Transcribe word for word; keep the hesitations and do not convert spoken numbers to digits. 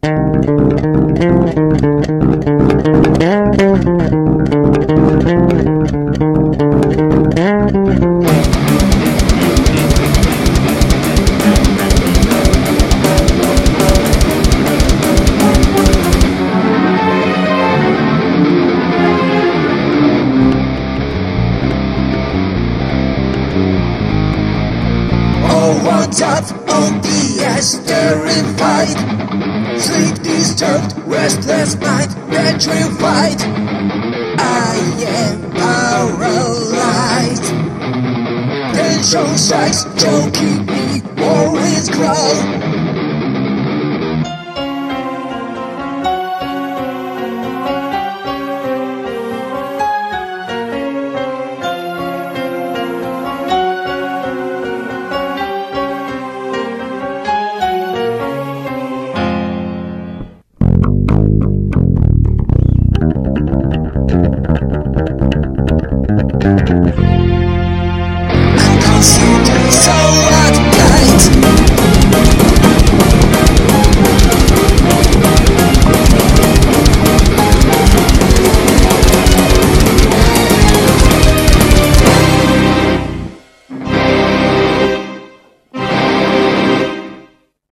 Tough on the edge, terrified, sleep disturbed, restless mind, petrified. I am paralyzed. Tension strikes, choking me, worries grow. Thank you.